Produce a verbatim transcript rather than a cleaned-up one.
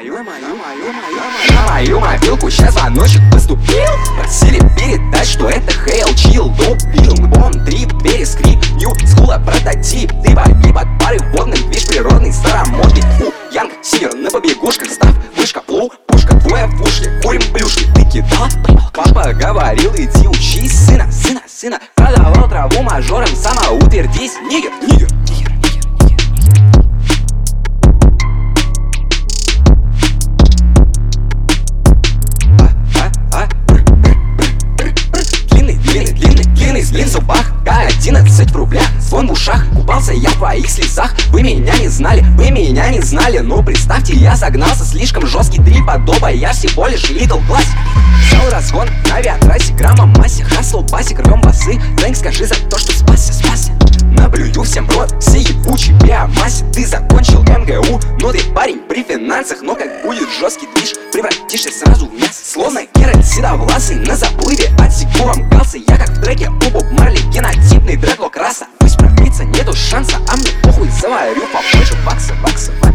мою, мою, мою, мою, на мою мобилку сейчас звоночек поступил. Просили передать, что это Хейл Чил. Дубил, бом, трип, перескрип, нью, скула, прототип. Ты погиб от пары водных, видишь, природный старомодный. Фу, Янг, Сир, на побегушках став, вышка, плу, пушка, твоя в ушке, курим плюшки. Ты кидал, папа говорил, иди учись, сына, сына, сына. Продавал траву мажором, самоутвердись, нигер, нигер, нигер. Сплин в зубах, К одиннадцать в рублях, звон в ушах. Купался я в твоих слезах. Вы меня не знали, вы меня не знали. Но представьте, я загнался слишком жесткий три подоба. Я всего лишь middle class. Взял разгон на авиатрассе, грамма массе. Хасл, басик, рвем басы. Тэнк, скажи за то, что спасся, спасся. Наблюю всем рот, все ебучий биомассе. Ты закончил эм гэ у, но ты парень при финансах. Но как будет жесткий движ, превратишься сразу в мясо. Словно Геральт седовласый на заплыве. Отсеку вам галсы, я как в треке у Боб Марли. Генотипный дредлок раса. Пусть пробиться нету шанса, а мне похуй, заварю побольше бакса, бакса, бакса.